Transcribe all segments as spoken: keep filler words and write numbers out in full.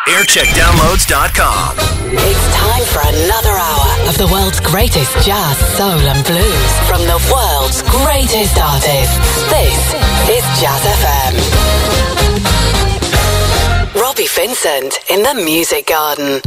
aircheck downloads dot com. It's time for another hour of the world's greatest jazz, soul and blues from the world's greatest artists. This is Jazz F M. Robbie Vincent in the Music Garden.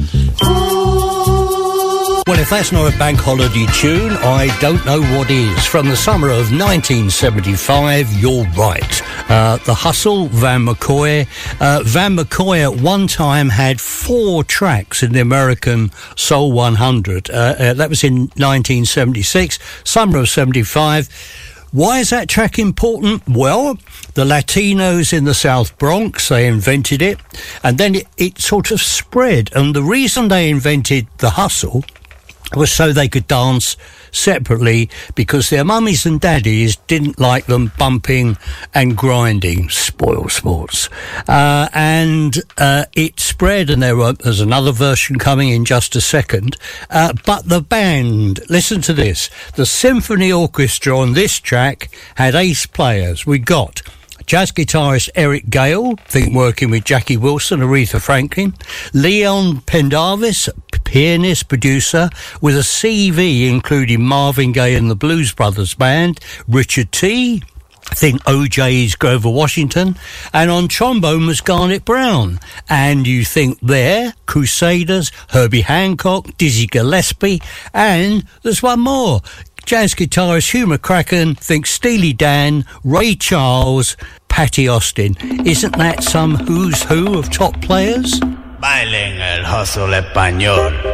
Well, if that's not a bank holiday tune, I don't know what is. From the summer of nineteen seventy-five, you're right. Uh, the Hustle, Van McCoy. Uh, Van McCoy at one time had four tracks in the American Soul one hundred. Uh, uh, that was in nineteen seventy-six, summer of seventy-five. Why is that track important? Well, the Latinos in the South Bronx, they invented it, and then it, it sort of spread. And the reason they invented the Hustle was so they could dance separately, because their mummies and daddies didn't like them bumping and grinding. Spoil sports. Uh, and uh, it spread, and there were, there's another version coming in just a second. Uh, but the band, listen to this, the symphony orchestra on this track had ace players. We got jazz guitarist Eric Gale, I think working with Jackie Wilson, Aretha Franklin. Leon Pendarvis, pianist, producer, with a C V including Marvin Gaye and the Blues Brothers Band. Richard T., I think O J's Grover Washington. And on trombone was Garnet Brown. And you think there, Crusaders, Herbie Hancock, Dizzy Gillespie, and there's one more. Jazz guitarist Hugh McCracken, think Steely Dan, Ray Charles, Patty Austin. Isn't that some who's who of top players? Bailen el hustle español.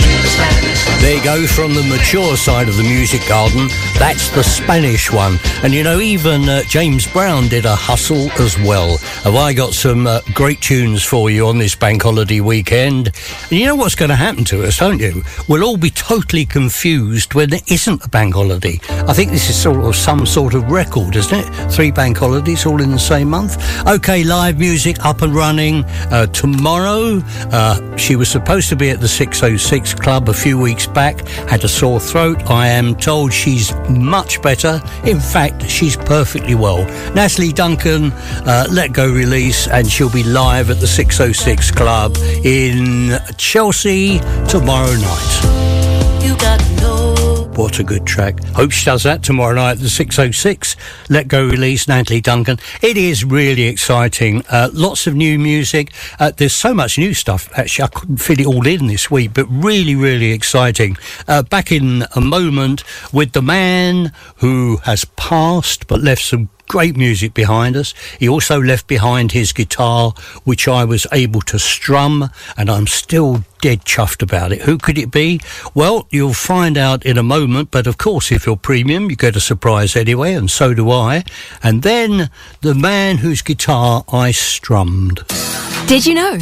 There you go, from the mature side of the Music Garden. That's the Spanish one. And you know, even uh, James Brown did a hustle as well. Have I got some uh, great tunes for you on this bank holiday weekend? And you know what's going to happen to us, don't you? We'll all be totally confused when there isn't a bank holiday. I think this is sort of some sort of record, isn't it? Three bank holidays all in the same month. OK, live music up and running uh, tomorrow. Uh, she was supposed to be at the six oh six Club a few weeks back, had a sore throat. I am told she's much better. In fact, she's perfectly well. Natalie Duncan, uh, Let Go release, and she'll be live at the six oh six Club in Chelsea tomorrow night. You got no... What a good track. Hope she does that tomorrow night at the six oh six. Let Go release, Natalie Duncan. It is really exciting. Uh, lots of new music. Uh, there's so much new stuff. Actually, I couldn't fit it all in this week, but really, really exciting. Uh, back in a moment with the man who has passed but left some great music behind us. He also left behind his guitar, which I was able to strum, and I'm still dead chuffed about it. Who could it be? Well, you'll find out in a moment, but of course, if you're premium, you get a surprise anyway, and so do I. And then the man whose guitar I strummed. Did you know?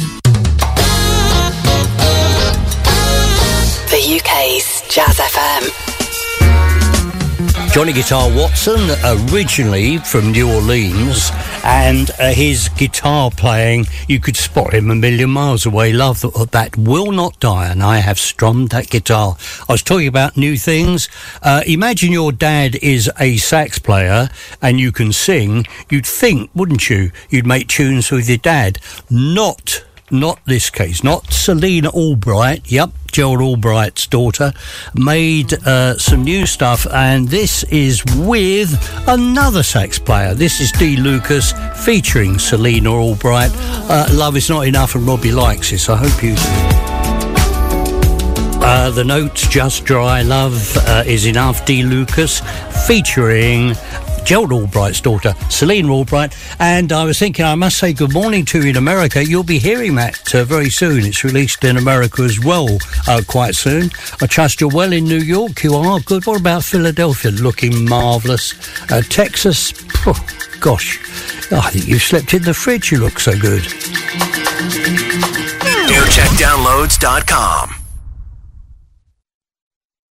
The U K's Jazz F M. Johnny Guitar Watson, originally from New Orleans, and uh, his guitar playing, you could spot him a million miles away. Love that, that will not die, and I have strummed that guitar. I was talking about new things. Uh, imagine your dad is a sax player and you can sing. You'd think, wouldn't you, you'd make tunes with your dad. Not Not this case, not Selena Albright. Yep, Gerald Albright's daughter made uh, some new stuff, and this is with another sax player. This is Dee Lucas featuring Selena Albright. Uh, Love Is Not Enough, and Robbie likes this. I hope you do. Uh, the notes just dry. Love uh, Is Enough, Dee Lucas featuring Gerald Albright's daughter, Selena Albright. And I was thinking, I must say good morning to you in America. You'll be hearing that uh, very soon. It's released in America as well uh, quite soon. I trust you're well in New York. You are good. What about Philadelphia? Looking marvellous. Uh, Texas, oh, gosh, I think you've slept in the fridge. You look so good. aircheck downloads dot com.